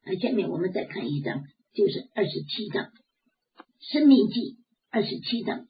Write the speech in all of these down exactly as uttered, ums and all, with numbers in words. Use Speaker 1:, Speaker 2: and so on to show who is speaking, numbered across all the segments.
Speaker 1: 啊，下面我们再看一章，就是二十七章，申命记二十七章，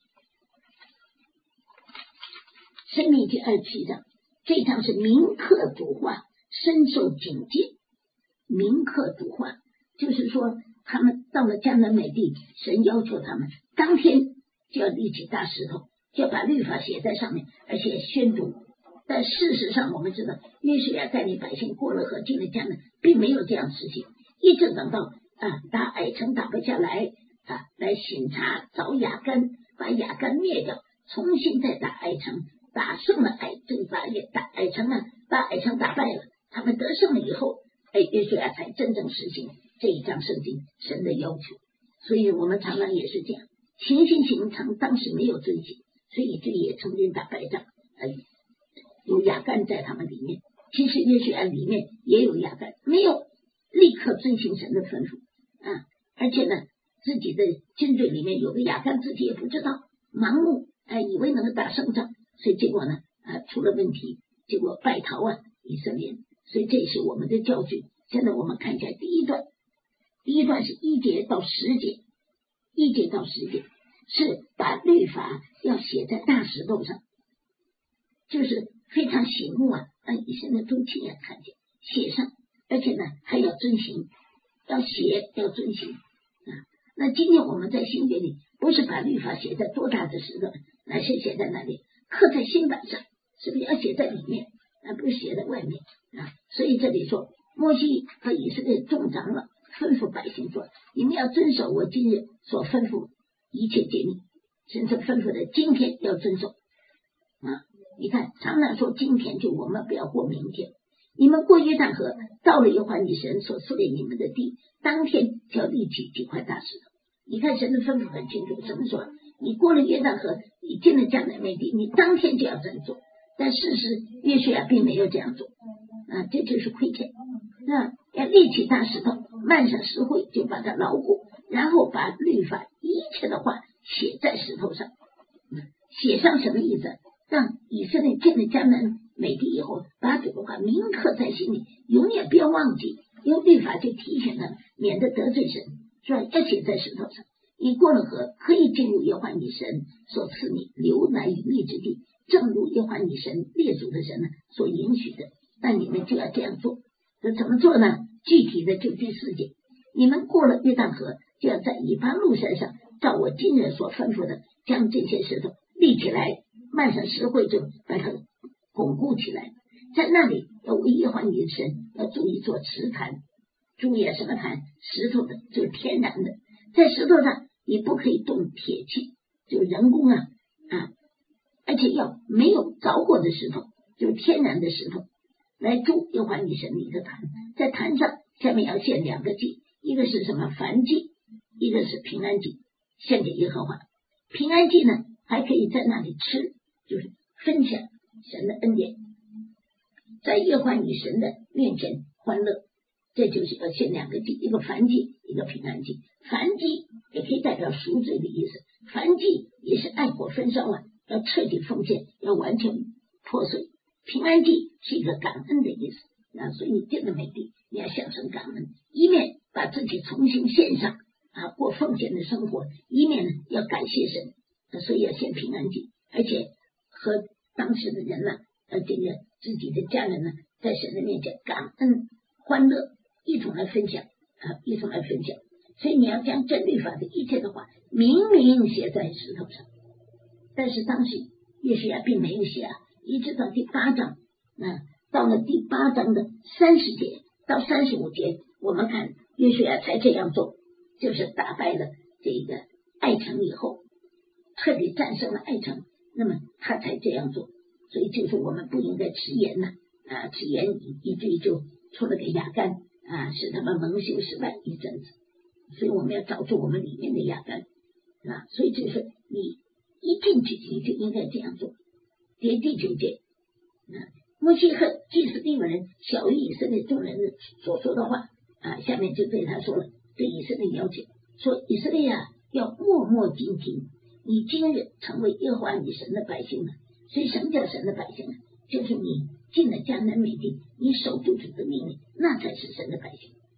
Speaker 1: 申命记二十七章，这一章是铭刻主话，深受警戒。铭刻主话就是说，他们到了迦南美地，神要求他们当天就要立起大石头，就要把律法写在上面，而且宣读。但事实上我们知道，约书亚带领百姓过了河进了迦南，并没有这样的事情，一直等到啊打矮城打不下来啊，来审查找亚干，把亚干灭掉，重新再打矮城，打胜了矮这个把打矮城呢，把矮城打败了，他们得胜了以后，哎，约书亚才真正实行这一章圣经神的要求。所以我们常常也是这样，行行行常当时没有遵行，所以就也曾经打败仗，哎，有亚干在他们里面。其实约书亚里面也有亚干，没有立刻遵行神的吩咐啊，而且呢，自己的军队里面有个亚干，自己也不知道，盲目哎，以为能够打胜仗，所以结果呢啊出了问题，结果败逃啊以色列。所以这也是我们的教训。现在我们看一下第一段，第一段是一节到十节，一节到十节是把律法要写在大石头上，就是非常醒目啊，让以色列都亲眼看见，写上，而且呢还要遵行，要写要遵行啊。那今天我们在新约里不是把律法写在多大的石头，乃是写在那里，刻在心板上，是不是要写在里面，而不是写在外面啊？所以这里说，摩西和以色列众长老吩咐百姓说，你们要遵守我今日所吩咐一切诫命，神所吩咐的今天要遵守啊。你看常常说今天，就我们不要过明天。你们过约旦河，到了耶和华你神所赐给你们的地，当天就要立起几块大石头。你看神的吩咐很清楚，怎么说？你过了约旦河，你进了迦南美地，你当天就要这样做。但事实约书亚并没有这样做啊，这就是亏欠。那要立起大石头，漫上石灰，就把它牢固，然后把律法一切的话写在石头上。写上什么意思？让以色列进了迦南美地以后，把这个话铭刻在心里，永远不要忘记，因为律法就提醒他们，免得得罪神，所以要写在石头上。你过了河，可以进入耶和华你神所赐你流奶与蜜之地，正如耶和华你神列祖的神呢所允许的，但你们就要这样做。这怎么做呢？具体的就第四节，你们过了约旦河，就要在以巴路山上，照我今日所吩咐的，将这些石头立起来，漫上石灰，就把它巩固起来。在那里要为耶和华你的神要筑一座池坛，注意啊，什么坛？石头的，就是天然的。在石头上你不可以动铁器，就人工啊啊，而且要没有凿过的石头，就天然的石头来筑耶和华你神的一个坛。在坛上下面要献两个祭，一个是什么？燔祭，一个是平安祭，献给耶和华。平安祭呢还可以在那里吃，就是分享神的恩典，在耶和华你神的面前欢乐。这就是要献两个祭，一个燔祭，一个平安祭。燔祭也可以代表赎罪的意思，燔祭也是爱火焚烧啊，要彻底奉献，要完全破碎。平安祭是一个感恩的意思啊，所以你进了美地，你要向神感恩，一面把自己重新献上啊，过奉献的生活，一面呢要感谢神、啊、所以要献平安祭，而且和当时的人呢、啊，这个自己的家人呢，在神的面前感恩欢乐，一同来分享啊，一同来分享。所以你要将这律法的一切的话明明写在石头上，但是当时约书亚并没有写啊，一直到第八章啊，到了第八章的三十节到三十五节，我们看约书亚才这样做，就是打败了这个爱城以后，彻底战胜了爱城，那么他才这样做。所以就是我们不应该迟延呢啊，迟延以至于就出了个亚干啊，使他们蒙羞失败一阵子。所以我们要找出我们里面的亚干啊，所以就是你一进去你就应该这样做。第第九节啊，摩西和祭司利未人小于以色列众人的所说的话啊，下面就对他说了，对以色列要求说，以色列啊，要默默静听，你今日成为耶和华你神的百姓了。所以什么叫神的百姓呢？就是你进了迦南美地，你守住主的命令，那才是神的百姓。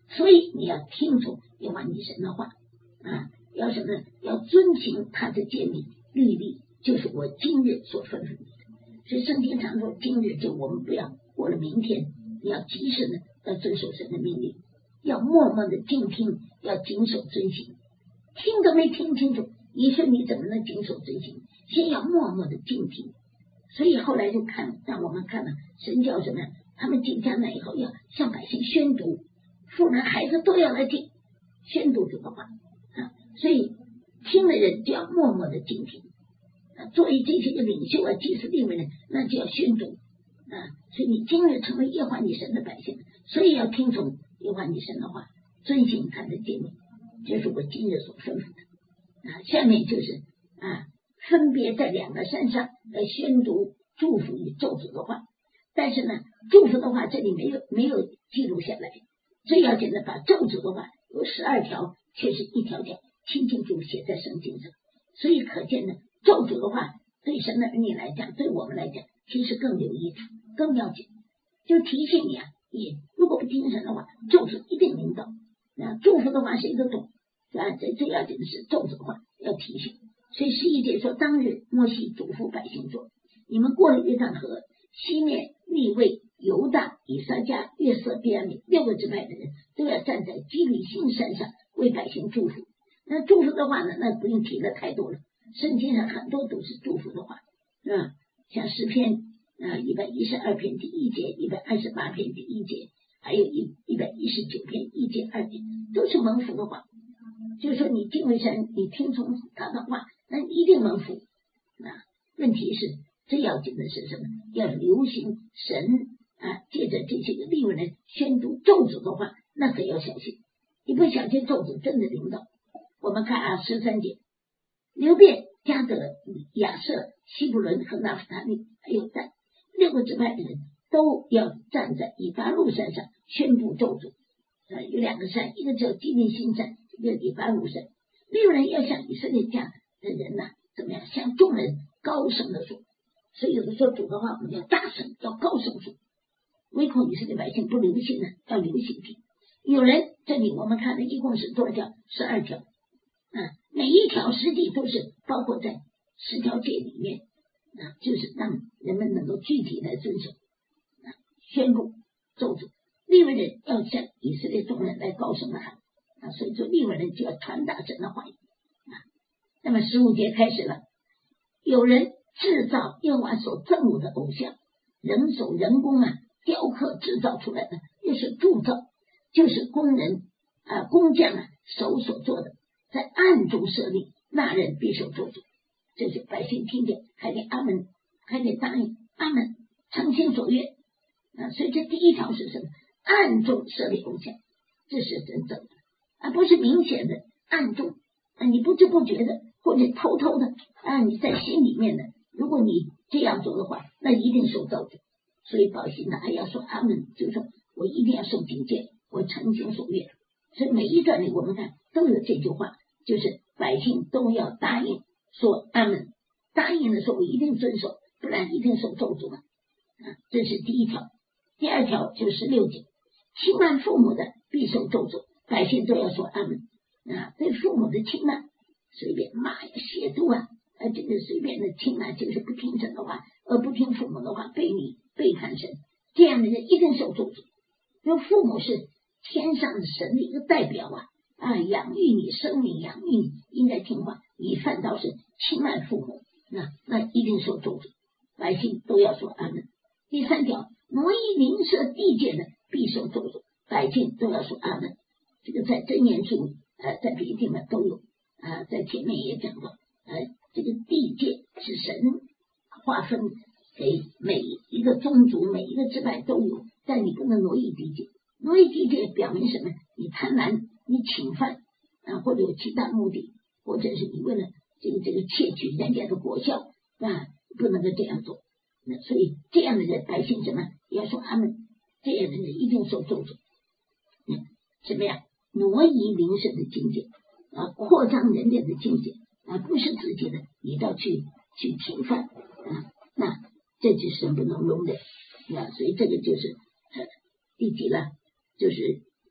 Speaker 1: 所以你要听从耶和华你神的话啊，要什么呢？要遵行他的诫命律例，就是我今日所吩咐你的。所以圣经常说，今日就我们不要过了明天，你要及时的要遵守神的命令，要默默的静听，要谨守遵行。听都没听清楚，你说你怎么能谨守遵行？先要默默的静听。所以后来就看，让我们看了神叫什么呀？他们进迦南以后要向百姓宣读，妇人孩子都要来听宣读主的话啊。所以听的人就要默默的静听啊。作为这些个领袖啊、祭司利未人，那就要宣读啊。所以你今日成为耶和华你神的百姓，所以要听从耶和华你神的话，遵行他的诫命，这是我今日所吩咐的啊。下面就是啊，分别在两个山上来宣读祝福与咒诅的话，但是呢，祝福的话这里没有没有记录下来。最要紧的，把咒诅的话有十二条，却是一条条清清楚楚写在圣经上。所以可见呢，咒诅的话对神的儿女来讲，对我们来讲，其实更有益处，更要紧。就提醒你啊，你如果不听神的话，咒诅一定领导。那祝福的话谁都懂啊，最最要紧的是咒诅的话要提醒。所以十一节说，当日摩西嘱咐百姓说，你们过了约旦河，西面利未、犹大、以撒迦、约瑟、便雅悯六个支派的人都要站在基利心山上为百姓祝福。那祝福的话呢，那不用提的太多了，圣经上很多都是祝福的话啊，像诗篇啊一百一十二篇第一节，一百二十八篇第一节，还有一一百一十九篇一节二节，都是蒙福的话。就是说你敬畏神，你听从他的话，那一定蒙福啊。问题是最要紧的是什么？要流行神啊，借着这些个利未人宣读咒诅的话，那可要小心。你不小心，咒诅真的领导。我们看啊，十三节，流便、迦得、亚设、希布伦和拿弗他利还有但六个支派的人都要站在以巴路山上宣布咒诅。啊，有两个山，一个叫基利心山，一个以巴路山。利未人要向以色列家的人呐、啊，怎么样？向众人高声的说。所以有的时候主的话，我们要大声，要高声说，唯恐以色列百姓不留心呢，要留心听。有人这里我们看的一共是多少条？十二条。啊，每一条实际都是包括在十条诫里面啊，就是让人们能够具体来遵守啊，宣布咒诅。利未人要向以色列众人来高声的喊啊，所以说利未人就要传达神的话语啊。那么十五节开始了，有人制造耶和华所憎恶的偶像，人手人工啊雕刻制造出来的，又是铸造，就是工人啊工匠啊手所做的，在暗中设立，那人必受咒诅。这是百姓听见，还得阿门，还得答应阿门，诚心所愿啊。所以这第一条是什么？暗中设立偶像，这是真正的，而不是明显的暗中啊，你不知不觉的或者偷偷的啊，你在心里面的，如果你这样做的话，那一定受咒诅。所以保信呢还要说阿门，就是说我一定要受警戒，我诚心所愿。所以每一段里我们看都有这句话，就是百姓都要答应说阿门，答应的时候我一定遵守，不然一定受咒诅的啊。这是第一条。第二条就十六节，轻慢父母的必受咒诅，百姓都要说阿门啊。对父母的轻慢，随便骂呀、亵渎啊，呃，这个随便的轻慢就是不听神的话，而不听父母的话，背逆背叛神，这样的人一定受咒诅。因为父母是天上的神的一个代表啊，啊，养育你，生你，养育你，应该听话，你反倒是轻慢父母，那那一定受咒诅。百姓都要说阿门。第三条，挪移邻舍地界的必受咒诅，百姓都要说阿门。这个在箴言书呃，在别的地方都有啊、呃，在前面也讲过，呃，这个地界是神划分给每一个宗族、每一个支派都有，但你不能挪移地界。挪移地界表明什么？你贪婪，你侵犯啊，或者有其他目的，或者是你为了这个这个窃取人家的国效啊，不能够这样做。那所以这样的人，百姓什么要说阿门，这样的人一定受咒诅。嗯，什么呀？挪移邻舍的境界啊，扩张人家的境界啊，不是自己的，你要去去侵犯啊，那这就是神不能容忍啊。所以这个就是呃第几了？就是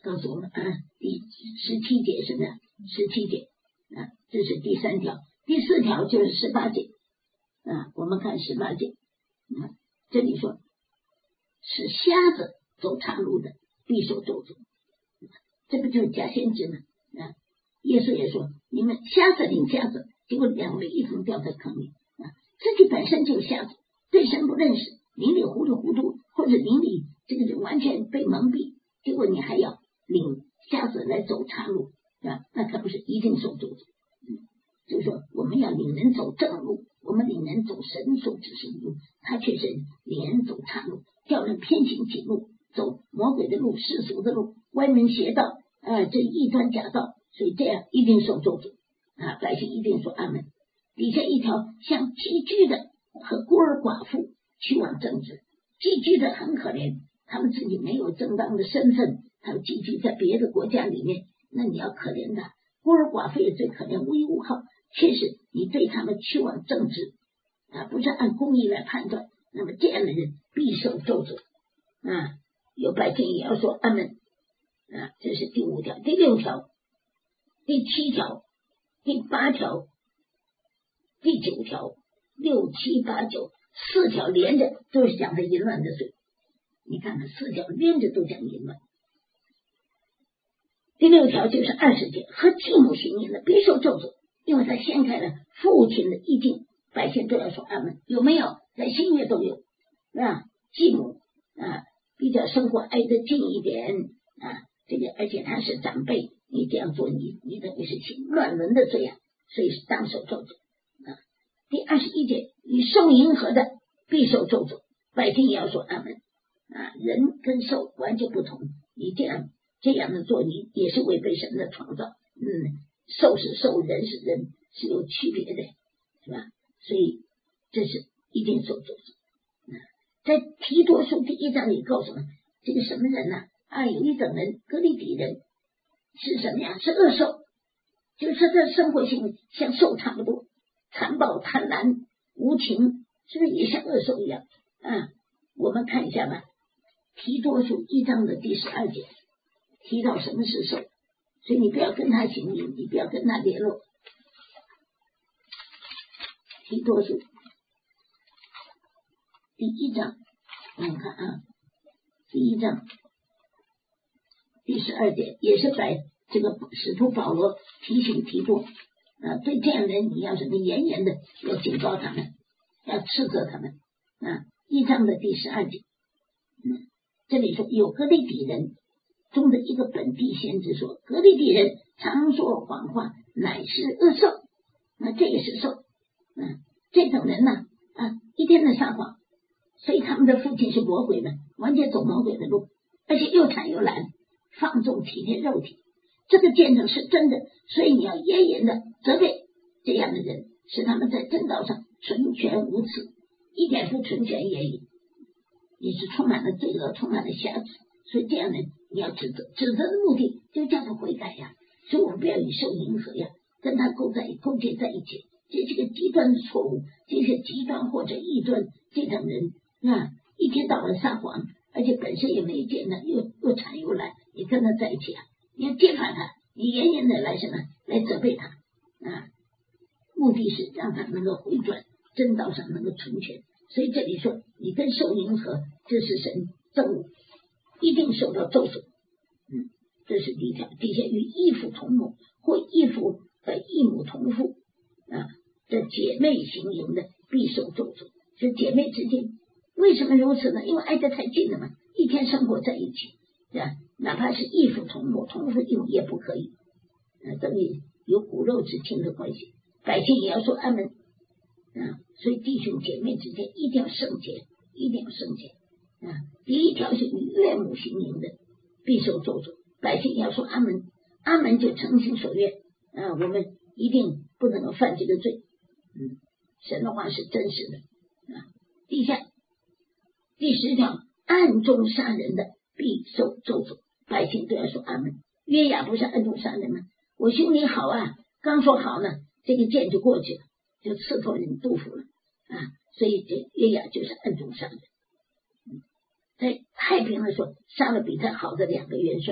Speaker 1: 告诉我们啊，第十七节是什么呀？十七节啊，这是第三条。第四条就是十八节啊，我们看十八节啊，这里说是瞎子走岔路的必受咒诅，这不就是假先知吗？啊，耶稣也说你们瞎子领瞎子，结果两位一同掉在坑里啊，自己本身就是瞎子，对神不认识，灵里糊里糊涂，或者灵里这个人完全被蒙蔽，结果你还要领瞎子来走岔路啊，那可不是一定受咒诅。嗯，就是说我们要领人走正路，我们领人走神所指示的路，他却是领人走岔路，叫人偏行己路，走魔鬼的路，世俗的路，歪门邪道，呃，这异端假道，所以这样一定受咒诅啊！百姓一定说阿门。底下一条，像寄居的和孤儿寡妇去往正直，寄居的很可怜，他们自己没有正当的身份，他们寄居在别的国家里面，那你要可怜的。孤儿寡妇也最可怜，无依无靠，确实你对他们去往正直啊，不是按公义来判断，那么这样的人必受咒诅啊！有百姓也要说阿门啊！这是第五条、第六条、第七条、第八条、第九条、六七八九四条连着都是讲的淫乱的罪，你看看四条连着都讲淫乱。第六条就是二十节，和继母行淫的必受咒诅，因为他掀开了父亲的衣襟，百姓都要说阿门。有没有？在新约都有啊，继母啊比较生活挨得近一点啊，这个而且他是长辈，你这样做你你等于是行乱伦的罪啊，所以是当受咒诅啊。第二十一节，你受淫和的必受咒诅，百姓也要说阿门啊。人跟兽完全不同，你这样这样的做，你也是违背神的创造。嗯，兽是兽，人是人，是有区别的，是吧？所以这是一定受咒诅。在提多书第一章里告诉我们，这个什么人呢？啊，有一等人，哥利底人是什么呀？是恶兽，就是他生活行为像兽差不多，残暴、贪婪、无情，是不是也像恶兽一样？啊，我们看一下吧。提多书一章的第十二节提到什么是兽，所以你不要跟他行淫，你不要跟他联络。提多书第一章，我们看啊，第一章第十二节也是把这个使徒保罗提醒提多啊，对这样的人你要什么严严的要警告他们，要斥责他们啊。一章的第十二节，嗯，这里说有哥利底人中的一个本地先知说，哥利底人常说谎话，乃是恶兽。那这也是兽，嗯，这种人呢啊，一天的撒谎，所以他们的父亲是魔鬼的，完全走魔鬼的路，而且又馋又懒，放纵体贴肉体。这个见证是真的，所以你要严严的责备这样的人，使他们在正道上纯全无疵，一点不纯全也已，你是充满了罪恶，充满了瑕疵。所以这样的人你要指责，指责的目的就叫他悔改呀。所以我们不要与兽迎合呀，跟他勾在勾结在一起，这是个极端的错误。这些极端或者异端这种人啊，一天到晚撒谎，而且本身也没见他，又又馋又懒，你跟他在一起啊，你要揭发他，你严严的来什么来责备他啊，目的是让他能够回转真道上能够纯全。所以这里说你跟兽迎合，这是神憎恶，一定受到咒诅。嗯，这是第一条。底下与异父同母或异父和异母同父啊，这姐妹行淫的必受咒诅。这姐妹之间为什么如此呢？因为挨得太近了嘛，一天生活在一起，是吧？哪怕是异父同母，同父异母也不可以，啊，等于有骨肉之亲的关系。百姓也要说阿门啊，所以弟兄姐妹之间一定要圣洁，一定要圣洁啊。第一条是与岳母行淫的必受咒诅，百姓要说阿门，阿门就诚心所愿啊，我们一定不能够犯这个罪。嗯，神的话是真实的啊。第下第十条，暗中杀人的必受咒诅，百姓都要说阿门。约雅不是暗中杀人吗？我兄弟好啊，刚说好呢，这个箭就过去了，就刺透人肚腹了啊！所以这约雅就是暗中杀人。嗯，在太平的时候杀了比他好的两个元帅，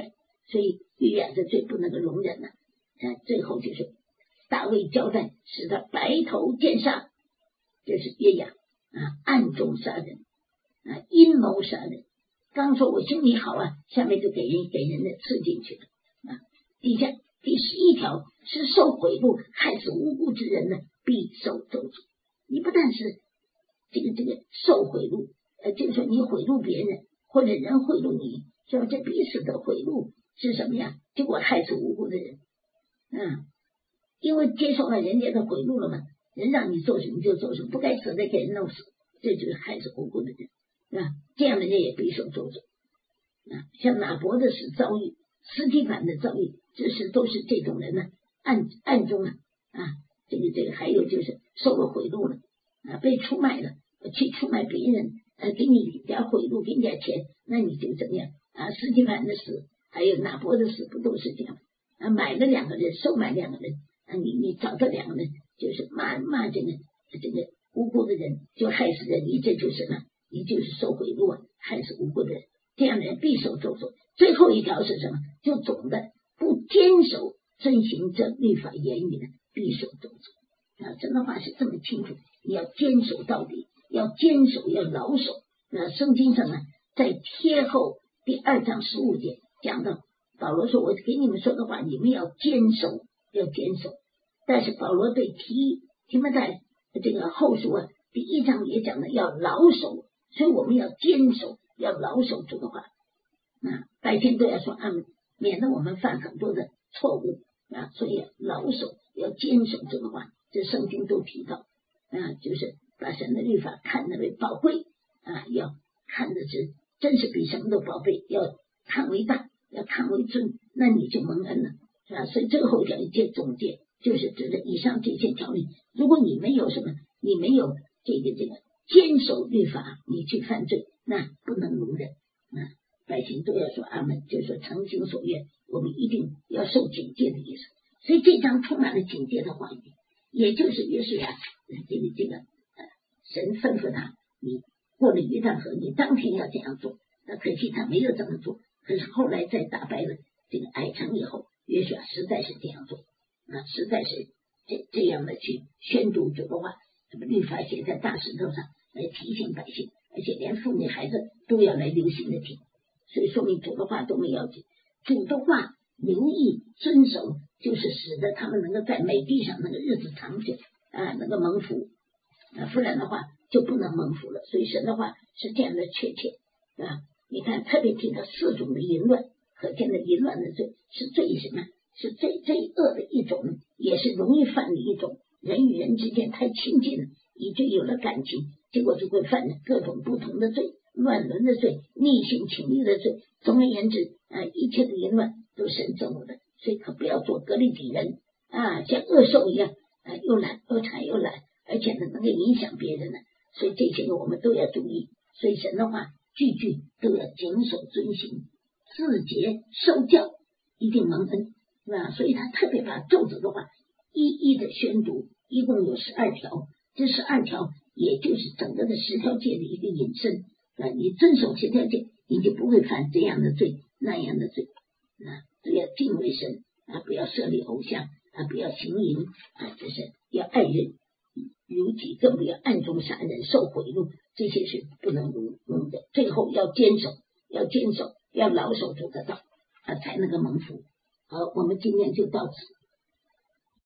Speaker 1: 所以约雅的罪不能够容忍了。啊，最后就是大卫交代，使他白头见杀，就是约雅啊，暗中杀人啊，阴谋杀人。刚说我兄弟好啊，下面就给人给人的刺进去了啊。底下第十一条是受贿赂害死无辜之人呢，必受咒诅。你不但是这个这个受贿赂，呃，就是说你贿赂别人，或者人贿赂你，说这必死的贿赂是什么呀？结果害死无辜的人，嗯，因为接受了人家的贿赂了嘛，人让你做什么就做什么，不该死的给人弄死，这就是害死无辜的人，是吧？这样的人也必受咒诅啊。像拿伯的是遭遇，司提反的遭遇，这是都是这种人呢，暗暗中啊啊，这个这个还有就是受了贿赂了啊，被出卖了，去出卖别人，呃，给你点贿赂，给你点钱，那你就怎么样啊？司提反的死，还有拿伯的死，不都是这样啊？买了两个人，收买两个人啊，你你找这两个人，就是骂骂这个这个无辜的人，就害死人，你这就是什么？你就是受贿赂啊，害死无辜的人，这样的人必受咒诅。最后一条是什么？就总的不坚守遵行这律法言语的，必受咒诅啊！这个话是这么清楚，你要坚守到底，要坚守，要牢守。那圣经上呢，在帖后第二章十五节讲到，保罗说：“我给你们说的话，你们要坚守，要坚守。”但是保罗对提提摩太这个后书啊，第一章也讲的要牢守，所以我们要坚守，要牢守这个话啊，百姓都要说阿们，免得我们犯很多的错误啊，所以牢守，要坚守这个话，这圣经都提到啊，就是把神的律法看得为宝贵啊，要看的是真是比什么都宝贝，要看为大，要看为尊，那你就蒙恩了啊。所以最后一条一节总结就是指的以上这些条例，如果你没有什么，你没有这个这个坚守律法，你去犯罪，那不能容忍啊。百姓都要说阿们，就是说诚心所愿，我们一定要受警戒的意思。所以这章充满了警戒的话语，也就是约书亚这个这个呃，神吩咐他，你过了约旦河，你当天要这样做。那可惜他没有这么做，可是后来在打败了这个矮城以后，约书亚实在是这样做啊，实在是这这样的去宣读主的话，什么律法写在大石头上来提醒百姓，而且连妇女孩子都要来留心的听。所以说明主的话都没要紧，主的话留意遵守，就是使得他们能够在美地上那个日子长久啊，能够蒙福啊，不然的话就不能蒙福了。所以神的话是这样的确切啊。你看特别提到四种的淫乱，可见的淫乱的罪是最什么？是最最恶的一种，也是容易犯的一种。人与人之间太亲近了，以致有了感情，结果就会犯各种不同的罪。乱伦的罪，逆行情欲的罪，总而言之啊，一切的淫乱都是神憎恶的，所以可不要做隔离敌人啊，像恶兽一样啊，又懒又馋又懒，而且呢能够影响别人呢，所以这些个我们都要注意。所以神的话句句都要谨守遵行，自洁受教，一定蒙恩，是吧？所以他特别把咒诅的话一一的宣读，一共有十二条，这十二条也就是整个的十条戒的一个引申。啊，你遵守十条戒，你就不会犯这样的罪那样的罪啊！都要敬畏神啊，不要设立偶像啊，不要行淫啊，这是要爱人如己，更不要暗中杀人、受贿赂，这些是不能容容的。最后要坚守，要坚守，要牢守主的道啊，才能够蒙福。好，我们今天就到此。